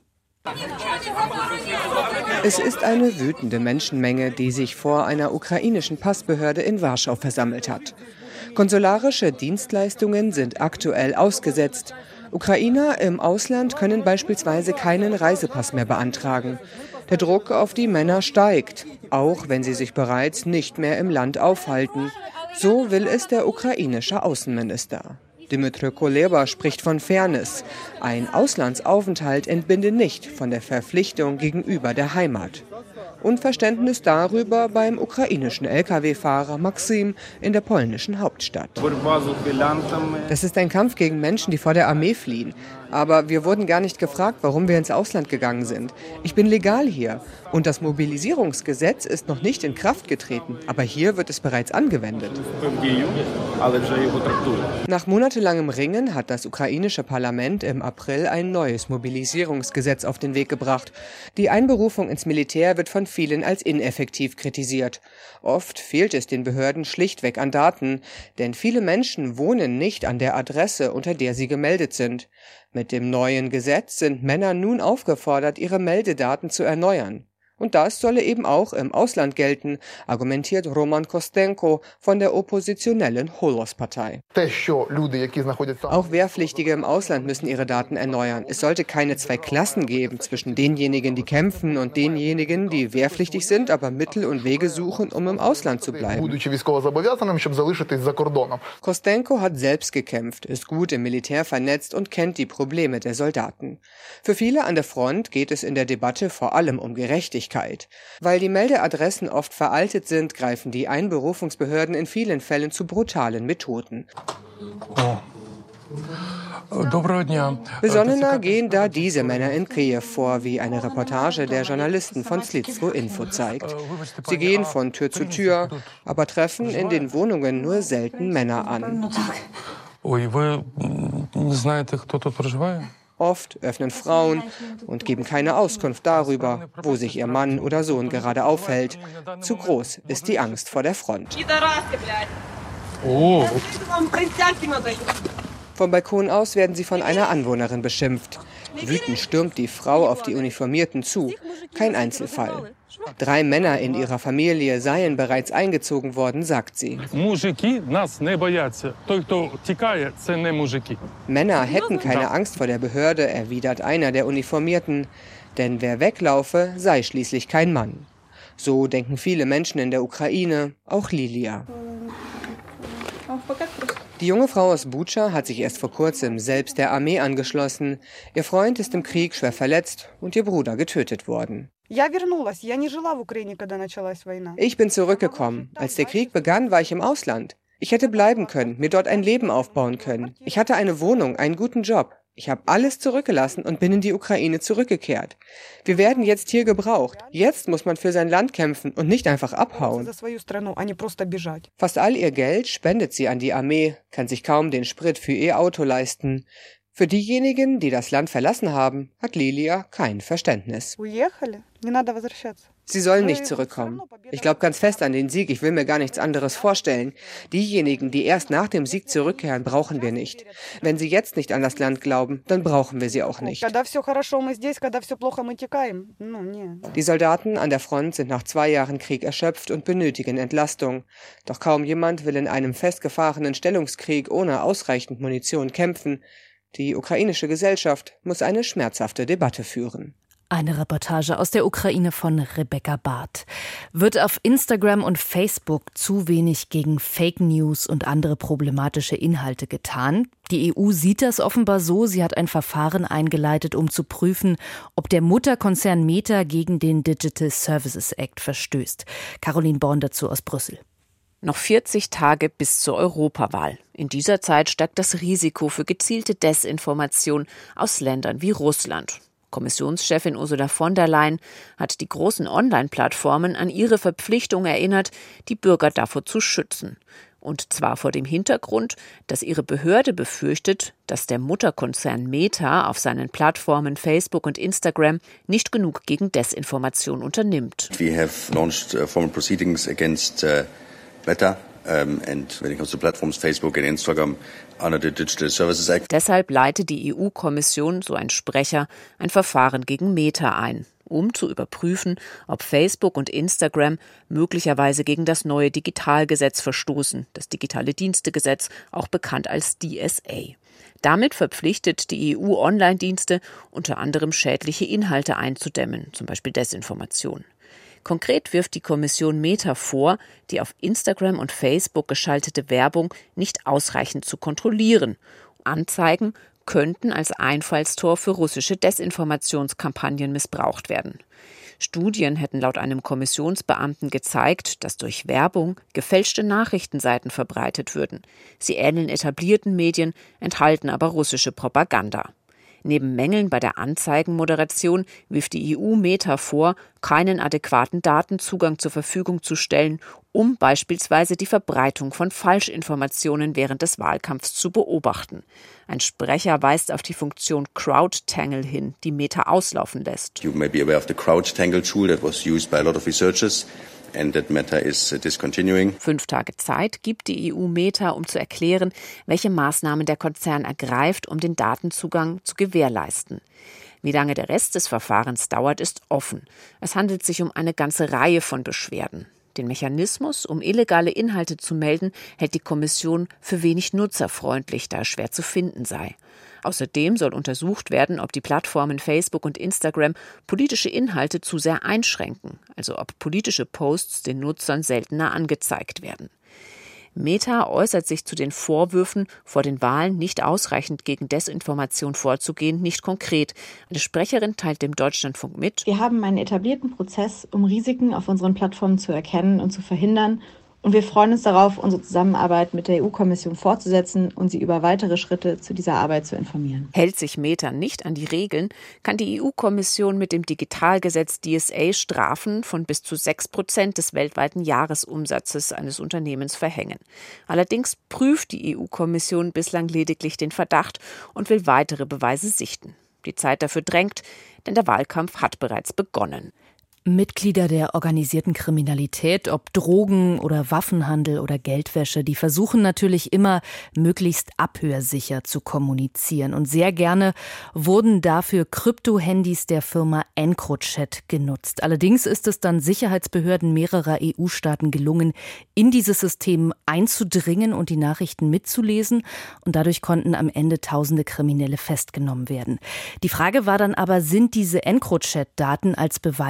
Speaker 18: Es ist eine wütende Menschenmenge, die sich vor einer ukrainischen Passbehörde in Warschau versammelt hat. Konsularische Dienstleistungen sind aktuell ausgesetzt. Ukrainer im Ausland können beispielsweise keinen Reisepass mehr beantragen. Der Druck auf die Männer steigt, auch wenn sie sich bereits nicht mehr im Land aufhalten. So will es der ukrainische Außenminister. Dmytro Kuleba spricht von Fairness. Ein Auslandsaufenthalt entbinde nicht von der Verpflichtung gegenüber der Heimat. Unverständnis darüber beim ukrainischen L K W-Fahrer Maxim in der polnischen Hauptstadt. Das ist ein Kampf gegen Menschen, die vor der Armee fliehen. Aber wir wurden gar nicht gefragt, warum wir ins Ausland gegangen sind. Ich bin legal hier. Und das Mobilisierungsgesetz ist noch nicht in Kraft getreten. Aber hier wird es bereits angewendet. Nach monatelangem Ringen hat das ukrainische Parlament im April ein neues Mobilisierungsgesetz auf den Weg gebracht. Die Einberufung ins Militär wird von vielen als ineffektiv kritisiert. Oft fehlt es den Behörden schlichtweg an Daten, denn viele Menschen wohnen nicht an der Adresse, unter der sie gemeldet sind. Mit dem neuen Gesetz sind Männer nun aufgefordert, ihre Meldedaten zu erneuern. Und das solle eben auch im Ausland gelten, argumentiert Roman Kostenko von der oppositionellen Holos-Partei. Auch Wehrpflichtige im Ausland müssen ihre Daten erneuern. Es sollte keine zwei Klassen geben zwischen denjenigen, die kämpfen und denjenigen, die wehrpflichtig sind, aber Mittel und Wege suchen, um im Ausland zu bleiben. Kostenko hat selbst gekämpft, ist gut im Militär vernetzt und kennt die Probleme der Soldaten. Für viele an der Front geht es in der Debatte vor allem um Gerechtigkeit. Weil die Meldeadressen oft veraltet sind, greifen die Einberufungsbehörden in vielen Fällen zu brutalen Methoden. Besonnener gehen da diese Männer in Kiew vor, wie eine Reportage der Journalisten von Slizko Info zeigt. Sie gehen von Tür zu Tür, aber treffen in den Wohnungen nur selten Männer an. Oft öffnen Frauen und geben keine Auskunft darüber, wo sich ihr Mann oder Sohn gerade aufhält. Zu groß ist die Angst vor der Front. Oh. Vom Balkon aus werden sie von einer Anwohnerin beschimpft. Wütend stürmt die Frau auf die Uniformierten zu. Kein Einzelfall. Drei Männer in ihrer Familie seien bereits eingezogen worden, sagt sie. Männer hätten keine Angst vor der Behörde, erwidert einer der Uniformierten. Denn wer weglaufe, sei schließlich kein Mann. So denken viele Menschen in der Ukraine, auch Lilia. Die junge Frau aus Butscha hat sich erst vor kurzem selbst der Armee angeschlossen. Ihr Freund ist im Krieg schwer verletzt und ihr Bruder getötet worden. Ich bin zurückgekommen. Als der Krieg begann, war ich im Ausland. Ich hätte bleiben können, mir dort ein Leben aufbauen können. Ich hatte eine Wohnung, einen guten Job. Ich habe alles zurückgelassen und bin in die Ukraine zurückgekehrt. Wir werden jetzt hier gebraucht. Jetzt muss man für sein Land kämpfen und nicht einfach abhauen. Fast all ihr Geld spendet sie an die Armee, kann sich kaum den Sprit für ihr Auto leisten. Für diejenigen, die das Land verlassen haben, hat Lilia kein Verständnis. Sie sollen nicht zurückkommen. Ich glaube ganz fest an den Sieg, ich will mir gar nichts anderes vorstellen. Diejenigen, die erst nach dem Sieg zurückkehren, brauchen wir nicht. Wenn sie jetzt nicht an das Land glauben, dann brauchen wir sie auch nicht. Die Soldaten an der Front sind nach zwei Jahren Krieg erschöpft und benötigen Entlastung. Doch kaum jemand will in einem festgefahrenen Stellungskrieg ohne ausreichend Munition kämpfen. Die ukrainische Gesellschaft muss eine schmerzhafte Debatte führen.
Speaker 3: Eine Reportage aus der Ukraine von Rebecca Barth. Wird auf Instagram und Facebook zu wenig gegen Fake News und andere problematische Inhalte getan? Die E U sieht das offenbar so. Sie hat ein Verfahren eingeleitet, um zu prüfen, ob der Mutterkonzern Meta gegen den Digital Services Act verstößt. Caroline Born dazu aus Brüssel.
Speaker 13: Noch vierzig Tage bis zur Europawahl. In dieser Zeit steigt das Risiko für gezielte Desinformation aus Ländern wie Russland. Kommissionschefin Ursula von der Leyen hat die großen Online-Plattformen an ihre Verpflichtung erinnert, die Bürger davor zu schützen. Und zwar vor dem Hintergrund, dass ihre Behörde befürchtet, dass der Mutterkonzern Meta auf seinen Plattformen Facebook und Instagram nicht genug gegen Desinformation unternimmt.
Speaker 19: We have launched uh, formal proceedings against uh Meta um, and when it comes to platforms Facebook and Instagram under the Digital Services Act.
Speaker 13: Deshalb leitet die E U-Kommission, so ein Sprecher, ein Verfahren gegen Meta ein, um zu überprüfen, ob Facebook und Instagram möglicherweise gegen das neue Digitalgesetz verstoßen, das Digitale Dienstegesetz, auch bekannt als D S A. Damit verpflichtet die E U Online-Dienste, unter anderem schädliche Inhalte einzudämmen, zum Beispiel Desinformation. Konkret wirft die Kommission Meta vor, die auf Instagram und Facebook geschaltete Werbung nicht ausreichend zu kontrollieren. Anzeigen könnten als Einfallstor für russische Desinformationskampagnen missbraucht werden. Studien hätten laut einem Kommissionsbeamten gezeigt, dass durch Werbung gefälschte Nachrichtenseiten verbreitet würden. Sie ähneln etablierten Medien, enthalten aber russische Propaganda. Neben Mängeln bei der Anzeigenmoderation wirft die E U Meta vor, keinen adäquaten Datenzugang zur Verfügung zu stellen, um beispielsweise die Verbreitung von Falschinformationen während des Wahlkampfs zu beobachten. Ein Sprecher weist auf die Funktion CrowdTangle hin, die Meta auslaufen lässt.
Speaker 19: You may be aware of the CrowdTangle tool that was used by a lot of researchers. And that Meta is discontinuing.
Speaker 13: Fünf Tage Zeit gibt die E U Meta, um zu erklären, welche Maßnahmen der Konzern ergreift, um den Datenzugang zu gewährleisten. Wie lange der Rest des Verfahrens dauert, ist offen. Es handelt sich um eine ganze Reihe von Beschwerden. Den Mechanismus, um illegale Inhalte zu melden, hält die Kommission für wenig nutzerfreundlich, da er schwer zu finden sei. Außerdem soll untersucht werden, ob die Plattformen Facebook und Instagram politische Inhalte zu sehr einschränken, also ob politische Posts den Nutzern seltener angezeigt werden. Meta äußert sich zu den Vorwürfen, vor den Wahlen nicht ausreichend gegen Desinformation vorzugehen, nicht konkret. Eine Sprecherin teilt dem Deutschlandfunk mit:
Speaker 20: Wir haben einen etablierten Prozess, um Risiken auf unseren Plattformen zu erkennen und zu verhindern. Und wir freuen uns darauf, unsere Zusammenarbeit mit der E U-Kommission fortzusetzen und sie über weitere Schritte zu dieser Arbeit zu informieren.
Speaker 13: Hält sich Meta nicht an die Regeln, kann die E U-Kommission mit dem Digitalgesetz D S A Strafen von bis zu sechs Prozent des weltweiten Jahresumsatzes eines Unternehmens verhängen. Allerdings prüft die E U-Kommission bislang lediglich den Verdacht und will weitere Beweise sichten. Die Zeit dafür drängt, denn der Wahlkampf hat bereits begonnen.
Speaker 3: Mitglieder der organisierten Kriminalität, ob Drogen- oder Waffenhandel oder Geldwäsche, die versuchen natürlich immer, möglichst abhörsicher zu kommunizieren. Und sehr gerne wurden dafür Krypto-Handys der Firma EncroChat genutzt. Allerdings ist es dann Sicherheitsbehörden mehrerer E U-Staaten gelungen, in dieses System einzudringen und die Nachrichten mitzulesen. Und dadurch konnten am Ende tausende Kriminelle festgenommen werden. Die Frage war dann aber, sind diese EncroChat-Daten als Beweise überhaupt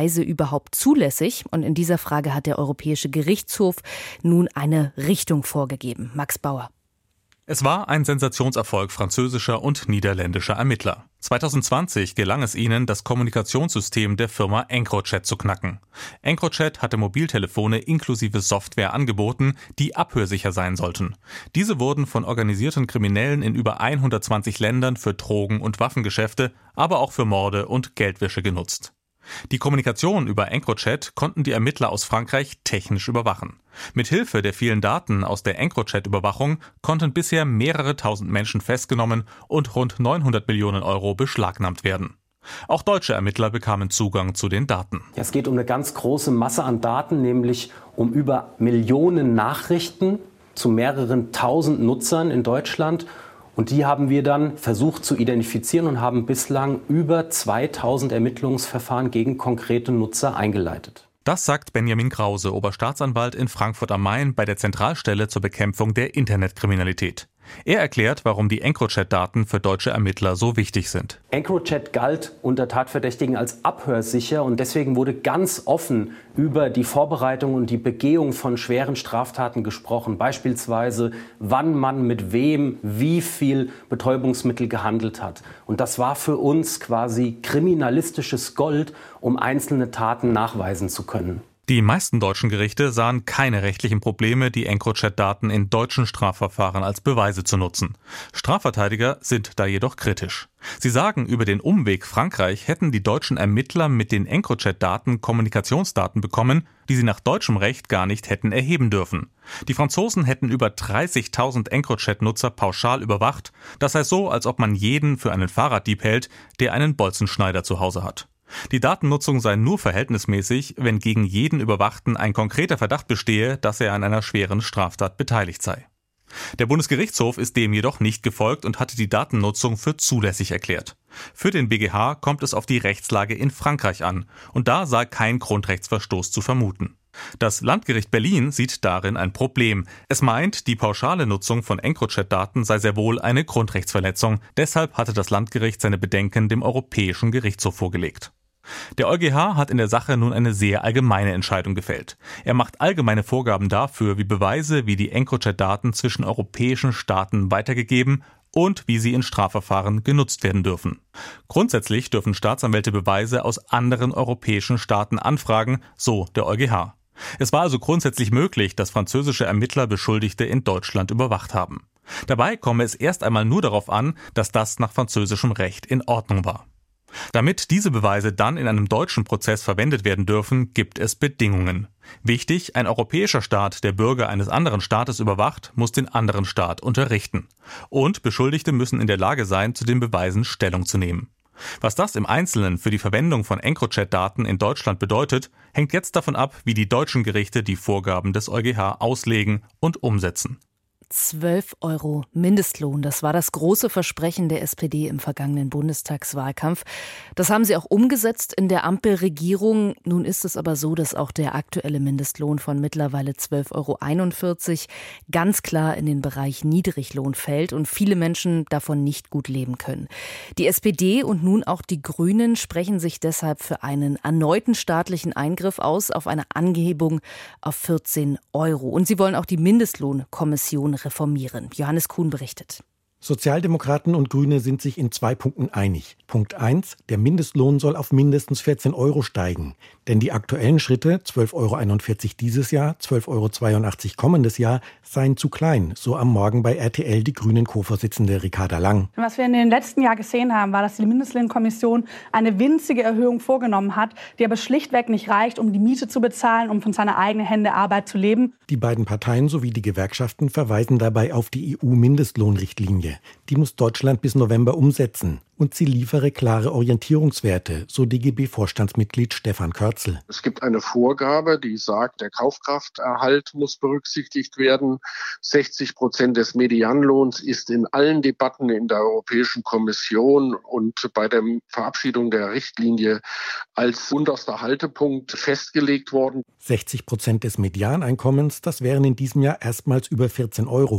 Speaker 3: überhaupt zulässig? Und in dieser Frage hat der Europäische Gerichtshof nun eine Richtung vorgegeben. Max Bauer.
Speaker 21: Es war ein Sensationserfolg französischer und niederländischer Ermittler. zwanzig zwanzig gelang es ihnen, das Kommunikationssystem der Firma EncroChat zu knacken. EncroChat hatte Mobiltelefone inklusive Software angeboten, die abhörsicher sein sollten. Diese wurden von organisierten Kriminellen in über hundertzwanzig Ländern für Drogen- und Waffengeschäfte, aber auch für Morde und Geldwäsche genutzt. Die Kommunikation über EncroChat konnten die Ermittler aus Frankreich technisch überwachen. Mithilfe der vielen Daten aus der EncroChat-Überwachung konnten bisher mehrere tausend Menschen festgenommen und rund neunhundert Millionen Euro beschlagnahmt werden. Auch deutsche Ermittler bekamen Zugang zu den Daten.
Speaker 22: Es geht um eine ganz große Masse an Daten, nämlich um über Millionen Nachrichten zu mehreren tausend Nutzern in Deutschland. Und die haben wir dann versucht zu identifizieren und haben bislang über zweitausend Ermittlungsverfahren gegen konkrete Nutzer eingeleitet.
Speaker 21: Das sagt Benjamin Krause, Oberstaatsanwalt in Frankfurt am Main bei der Zentralstelle zur Bekämpfung der Internetkriminalität. Er erklärt, warum die EncroChat-Daten für deutsche Ermittler so wichtig sind.
Speaker 22: EncroChat galt unter Tatverdächtigen als abhörsicher und deswegen wurde ganz offen über die Vorbereitung und die Begehung von schweren Straftaten gesprochen. Beispielsweise, wann man mit wem wie viel Betäubungsmittel gehandelt hat. Und das war für uns quasi kriminalistisches Gold, um einzelne Taten nachweisen zu können.
Speaker 21: Die meisten deutschen Gerichte sahen keine rechtlichen Probleme, die EncroChat-Daten in deutschen Strafverfahren als Beweise zu nutzen. Strafverteidiger sind da jedoch kritisch. Sie sagen, über den Umweg Frankreich hätten die deutschen Ermittler mit den EncroChat-Daten Kommunikationsdaten bekommen, die sie nach deutschem Recht gar nicht hätten erheben dürfen. Die Franzosen hätten über dreißigtausend EncroChat-Nutzer pauschal überwacht. Das sei so, als ob man jeden für einen Fahrraddieb hält, der einen Bolzenschneider zu Hause hat. Die Datennutzung sei nur verhältnismäßig, wenn gegen jeden Überwachten ein konkreter Verdacht bestehe, dass er an einer schweren Straftat beteiligt sei. Der Bundesgerichtshof ist dem jedoch nicht gefolgt und hatte die Datennutzung für zulässig erklärt. Für den B G H kommt es auf die Rechtslage in Frankreich an und da sei kein Grundrechtsverstoß zu vermuten. Das Landgericht Berlin sieht darin ein Problem. Es meint, die pauschale Nutzung von EncroChat-Daten sei sehr wohl eine Grundrechtsverletzung. Deshalb hatte das Landgericht seine Bedenken dem Europäischen Gerichtshof vorgelegt. Der EuGH hat in der Sache nun eine sehr allgemeine Entscheidung gefällt. Er macht allgemeine Vorgaben dafür, wie Beweise wie die EncroChat-Daten zwischen europäischen Staaten weitergegeben und wie sie in Strafverfahren genutzt werden dürfen. Grundsätzlich dürfen Staatsanwälte Beweise aus anderen europäischen Staaten anfragen, so der EuGH. Es war also grundsätzlich möglich, dass französische Ermittler Beschuldigte in Deutschland überwacht haben. Dabei komme es erst einmal nur darauf an, dass das nach französischem Recht in Ordnung war. Damit diese Beweise dann in einem deutschen Prozess verwendet werden dürfen, gibt es Bedingungen. Wichtig, ein europäischer Staat, der Bürger eines anderen Staates überwacht, muss den anderen Staat unterrichten. Und Beschuldigte müssen in der Lage sein, zu den Beweisen Stellung zu nehmen. Was das im Einzelnen für die Verwendung von EncroChat-Daten in Deutschland bedeutet, hängt jetzt davon ab, wie die deutschen Gerichte die Vorgaben des EuGH auslegen und umsetzen.
Speaker 3: zwölf Euro Mindestlohn, das war das große Versprechen der S P D im vergangenen Bundestagswahlkampf. Das haben sie auch umgesetzt in der Ampelregierung. Nun ist es aber so, dass auch der aktuelle Mindestlohn von mittlerweile zwölf Euro einundvierzig ganz klar in den Bereich Niedriglohn fällt und viele Menschen davon nicht gut leben können. Die S P D und nun auch die Grünen sprechen sich deshalb für einen erneuten staatlichen Eingriff aus, auf eine Anhebung auf vierzehn Euro. Und sie wollen auch die Mindestlohnkommission reformieren. Johannes Kuhn berichtet.
Speaker 23: Sozialdemokraten und Grüne sind sich in zwei Punkten einig. Punkt eins, der Mindestlohn soll auf mindestens vierzehn Euro steigen. Denn die aktuellen Schritte, zwölf Euro einundvierzig dieses Jahr, zwölf Euro zweiundachtzig kommendes Jahr, seien zu klein, so am Morgen bei R T L die Grünen-Co-Vorsitzende Ricarda Lang.
Speaker 24: Was wir in den letzten Jahren gesehen haben, war, dass die Mindestlohnkommission eine winzige Erhöhung vorgenommen hat, die aber schlichtweg nicht reicht, um die Miete zu bezahlen, um von seiner eigenen Hände Arbeit zu leben.
Speaker 23: Die beiden Parteien sowie die Gewerkschaften verweisen dabei auf die E U-Mindestlohnrichtlinie. Die muss Deutschland bis November umsetzen. Und sie liefere klare Orientierungswerte, so D G B-Vorstandsmitglied Stefan Körzel.
Speaker 25: Es gibt eine Vorgabe, die sagt, der Kaufkrafterhalt muss berücksichtigt werden. sechzig Prozent des Medianlohns ist in allen Debatten in der Europäischen Kommission und bei der Verabschiedung der Richtlinie als unterster Haltepunkt festgelegt worden.
Speaker 23: sechzig Prozent des Medianeinkommens, das wären in diesem Jahr erstmals über vierzehn Euro.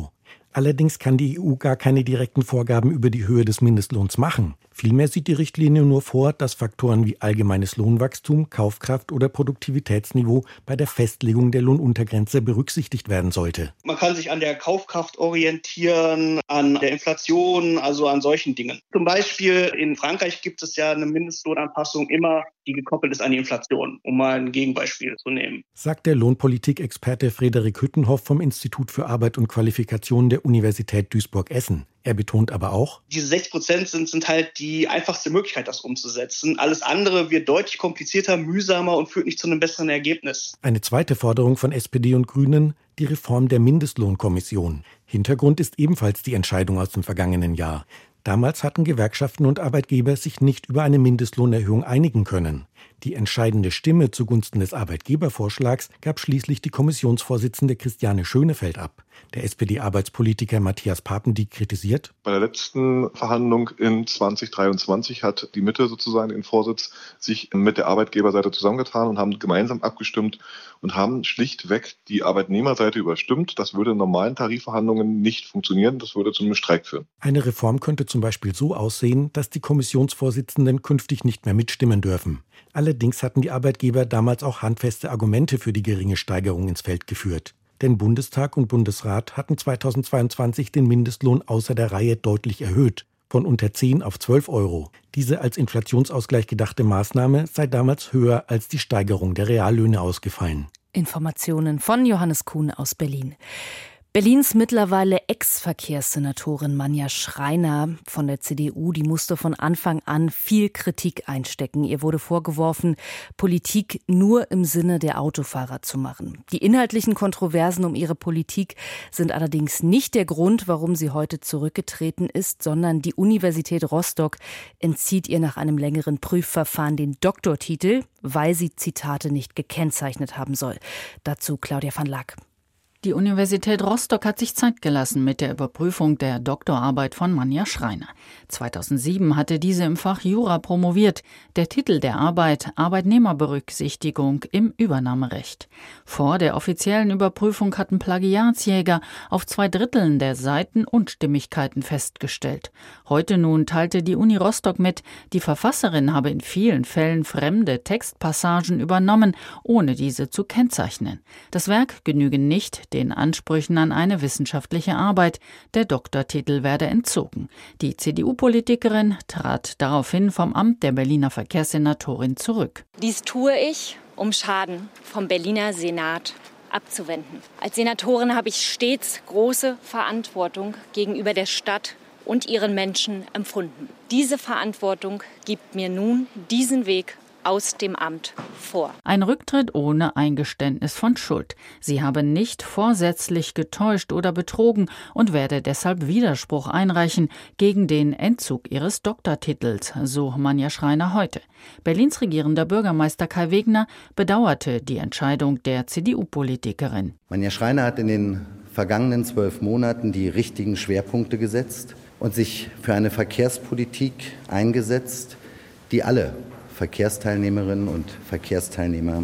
Speaker 23: Allerdings kann die E U gar keine direkten Vorgaben über die Höhe des Mindestlohns machen. Vielmehr sieht die Richtlinie nur vor, dass Faktoren wie allgemeines Lohnwachstum, Kaufkraft oder Produktivitätsniveau bei der Festlegung der Lohnuntergrenze berücksichtigt werden sollte.
Speaker 1: Man kann sich an der Kaufkraft orientieren, an der Inflation, also an solchen Dingen. Zum Beispiel in Frankreich gibt es ja eine Mindestlohnanpassung immer, die gekoppelt ist an die Inflation, um mal ein Gegenbeispiel zu nehmen.
Speaker 23: Sagt der Lohnpolitikexperte Frederik Hüttenhoff vom Institut für Arbeit und Qualifikation der Universität Duisburg-Essen. Er betont aber auch,
Speaker 1: diese sechs Prozent sind, sind halt die einfachste Möglichkeit, das umzusetzen. Alles andere wird deutlich komplizierter, mühsamer und führt nicht zu einem besseren Ergebnis.
Speaker 23: Eine zweite Forderung von S P D und Grünen, die Reform der Mindestlohnkommission. Hintergrund ist ebenfalls die Entscheidung aus dem vergangenen Jahr. Damals hatten Gewerkschaften und Arbeitgeber sich nicht über eine Mindestlohnerhöhung einigen können. Die entscheidende Stimme zugunsten des Arbeitgebervorschlags gab schließlich die Kommissionsvorsitzende Christiane Schönefeld ab. Der S P D-Arbeitspolitiker Matthias Papendieck kritisiert:
Speaker 2: Bei der letzten Verhandlung in zwanzig dreiundzwanzig hat die Mitte sozusagen den Vorsitz sich mit der Arbeitgeberseite zusammengetan und haben gemeinsam abgestimmt und haben schlichtweg die Arbeitnehmerseite überstimmt. Das würde in normalen Tarifverhandlungen nicht funktionieren. Das würde zu einem Streik führen.
Speaker 23: Eine Reform könnte zum Beispiel so aussehen, dass die Kommissionsvorsitzenden künftig nicht mehr mitstimmen dürfen. Allerdings hatten die Arbeitgeber damals auch handfeste Argumente für die geringe Steigerung ins Feld geführt. Denn Bundestag und Bundesrat hatten zweitausendzweiundzwanzig den Mindestlohn außer der Reihe deutlich erhöht, von unter zehn auf zwölf Euro. Diese als Inflationsausgleich gedachte Maßnahme sei damals höher als die Steigerung der Reallöhne ausgefallen.
Speaker 3: Informationen von Johannes Kuhn aus Berlin. Berlins mittlerweile Ex-Verkehrssenatorin Manja Schreiner von der C D U, die musste von Anfang an viel Kritik einstecken. Ihr wurde vorgeworfen, Politik nur im Sinne der Autofahrer zu machen. Die inhaltlichen Kontroversen um ihre Politik sind allerdings nicht der Grund, warum sie heute zurückgetreten ist, sondern die Universität Rostock entzieht ihr nach einem längeren Prüfverfahren den Doktortitel, weil sie Zitate nicht gekennzeichnet haben soll. Dazu Claudia van Laak.
Speaker 4: Die Universität Rostock hat sich Zeit gelassen mit der Überprüfung der Doktorarbeit von Manja Schreiner. zweitausendsieben hatte diese im Fach Jura promoviert. Der Titel der Arbeit: Arbeitnehmerberücksichtigung im Übernahmerecht. Vor der offiziellen Überprüfung hatten Plagiatsjäger auf zwei Dritteln der Seiten Unstimmigkeiten festgestellt. Heute nun teilte die Uni Rostock mit, die Verfasserin habe in vielen Fällen fremde Textpassagen übernommen, ohne diese zu kennzeichnen. Das Werk genüge nicht den Ansprüchen an eine wissenschaftliche Arbeit. Der Doktortitel werde entzogen. Die C D U-Politikerin trat daraufhin vom Amt der Berliner Verkehrssenatorin zurück.
Speaker 5: Dies tue ich, um Schaden vom Berliner Senat abzuwenden. Als Senatorin habe ich stets große Verantwortung gegenüber der Stadt und ihren Menschen empfunden. Diese Verantwortung gibt mir nun diesen Weg aus dem Amt vor.
Speaker 4: Ein Rücktritt ohne Eingeständnis von Schuld. Sie habe nicht vorsätzlich getäuscht oder betrogen und werde deshalb Widerspruch einreichen gegen den Entzug ihres Doktortitels, so Manja Schreiner heute. Berlins regierender Bürgermeister Kai Wegner bedauerte die Entscheidung der C D U-Politikerin.
Speaker 6: Manja Schreiner hat in den vergangenen zwölf Monaten die richtigen Schwerpunkte gesetzt und sich für eine Verkehrspolitik eingesetzt, die alle Verkehrsteilnehmerinnen und Verkehrsteilnehmer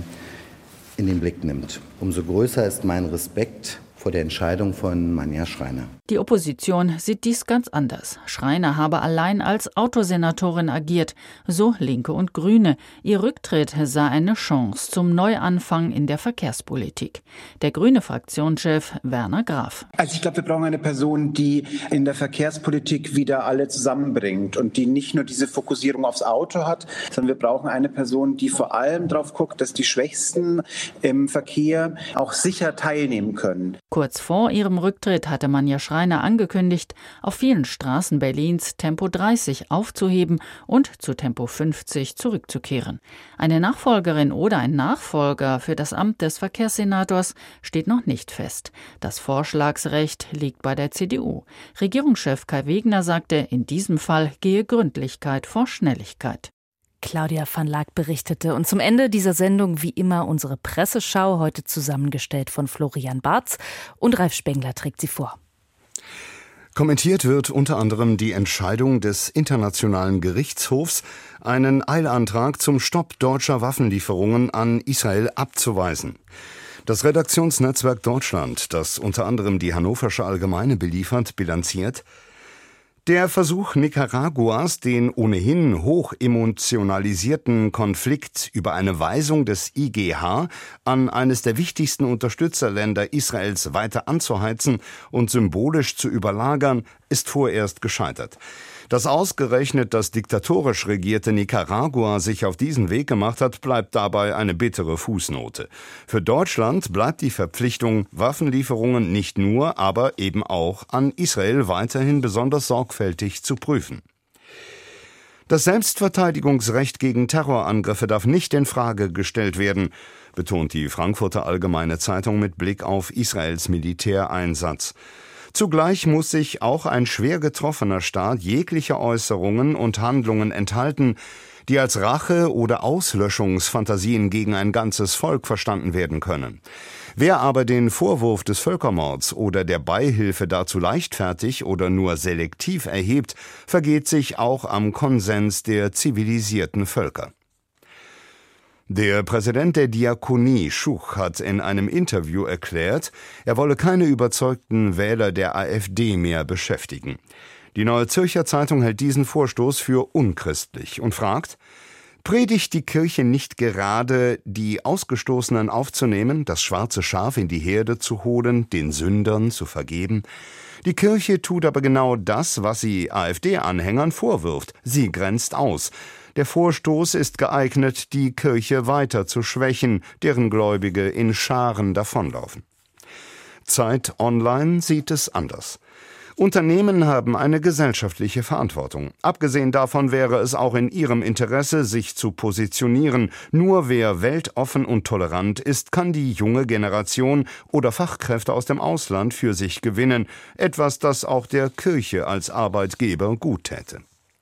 Speaker 6: in den Blick nimmt. Umso größer ist mein Respekt vor der Entscheidung von Manja Schreiner.
Speaker 4: Die Opposition sieht dies ganz anders. Schreiner habe allein als Autosenatorin agiert, so Linke und Grüne. Ihr Rücktritt sei eine Chance zum Neuanfang in der Verkehrspolitik. Der grüne Fraktionschef Werner Graf.
Speaker 26: Also ich glaube, wir brauchen eine Person, die in der Verkehrspolitik wieder alle zusammenbringt und die nicht nur diese Fokussierung aufs Auto hat, sondern wir brauchen eine Person, die vor allem darauf guckt, dass die Schwächsten im Verkehr auch sicher teilnehmen können.
Speaker 4: Kurz vor ihrem Rücktritt hatte Manja Schreiner angekündigt, auf vielen Straßen Berlins Tempo dreißig aufzuheben und zu Tempo fünfzig zurückzukehren. Eine Nachfolgerin oder ein Nachfolger für das Amt des Verkehrssenators steht noch nicht fest. Das Vorschlagsrecht liegt bei der C D U. Regierungschef Kai Wegner sagte, in diesem Fall gehe Gründlichkeit vor Schnelligkeit.
Speaker 3: Claudia van Laak berichtete. Und zum Ende dieser Sendung wie immer unsere Presseschau, heute zusammengestellt von Florian Barz, und Ralf Spengler trägt sie vor.
Speaker 27: Kommentiert wird unter anderem die Entscheidung des Internationalen Gerichtshofs, einen Eilantrag zum Stopp deutscher Waffenlieferungen an Israel abzuweisen. Das Redaktionsnetzwerk Deutschland, das unter anderem die Hannoversche Allgemeine beliefert, bilanziert: Der Versuch Nicaraguas, den ohnehin hoch emotionalisierten Konflikt über eine Weisung des I G H an eines der wichtigsten Unterstützerländer Israels weiter anzuheizen und symbolisch zu überlagern, ist vorerst gescheitert. Dass ausgerechnet das diktatorisch regierte Nicaragua sich auf diesen Weg gemacht hat, bleibt dabei eine bittere Fußnote. Für Deutschland bleibt die Verpflichtung, Waffenlieferungen nicht nur, aber eben auch an Israel weiterhin besonders sorgfältig zu prüfen. Das Selbstverteidigungsrecht gegen Terrorangriffe darf nicht in Frage gestellt werden, betont die Frankfurter Allgemeine Zeitung mit Blick auf Israels Militäreinsatz. Zugleich muss sich auch ein schwer getroffener Staat jeglicher Äußerungen und Handlungen enthalten, die als Rache- oder Auslöschungsfantasien gegen ein ganzes Volk verstanden werden können. Wer aber den Vorwurf des Völkermords oder der Beihilfe dazu leichtfertig oder nur selektiv erhebt, vergeht sich auch am Konsens der zivilisierten Völker. Der Präsident der Diakonie, Schuch, hat in einem Interview erklärt, er wolle keine überzeugten Wähler der AfD mehr beschäftigen. Die Neue Zürcher Zeitung hält diesen Vorstoß für unchristlich und fragt: Predigt die Kirche nicht gerade, die Ausgestoßenen aufzunehmen, das schwarze Schaf in die Herde zu holen, den Sündern zu vergeben? Die Kirche tut aber genau das, was sie AfD-Anhängern vorwirft. Sie grenzt aus. Der Vorstoß ist geeignet, die Kirche weiter zu schwächen, deren Gläubige in Scharen davonlaufen. Zeit Online sieht es anders. Unternehmen haben eine gesellschaftliche Verantwortung. Abgesehen davon wäre es auch in ihrem Interesse, sich zu positionieren. Nur wer weltoffen und tolerant ist, kann die junge Generation oder Fachkräfte aus dem Ausland für sich gewinnen. Etwas, das auch der Kirche als Arbeitgeber gut täte.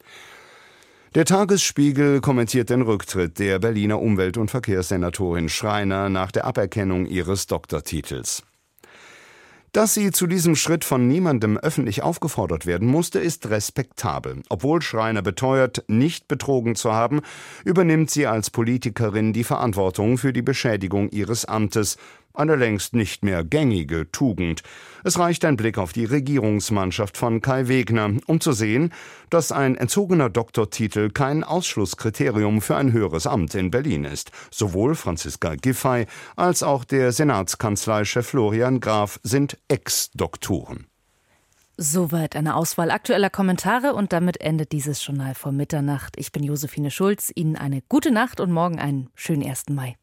Speaker 27: Der Tagesspiegel kommentiert den Rücktritt der Berliner Umwelt- und Verkehrssenatorin Schreiner nach der Aberkennung ihres Doktortitels. Dass sie zu diesem Schritt von niemandem öffentlich aufgefordert werden musste, ist respektabel. Obwohl Schreiner beteuert, nicht betrogen zu haben, übernimmt sie als Politikerin die Verantwortung für die Beschädigung ihres Amtes. Eine längst nicht mehr gängige Tugend. Es reicht ein Blick auf die Regierungsmannschaft von Kai Wegner, um zu sehen, dass ein entzogener Doktortitel kein Ausschlusskriterium für ein höheres Amt in Berlin ist. Sowohl Franziska Giffey als auch der Senatskanzleichef Florian Graf sind Ex-Doktoren.
Speaker 3: Soweit eine Auswahl aktueller Kommentare und damit endet dieses Journal vor Mitternacht. Ich bin Josephine Schulz. Ihnen eine gute Nacht und morgen einen schönen ersten Mai.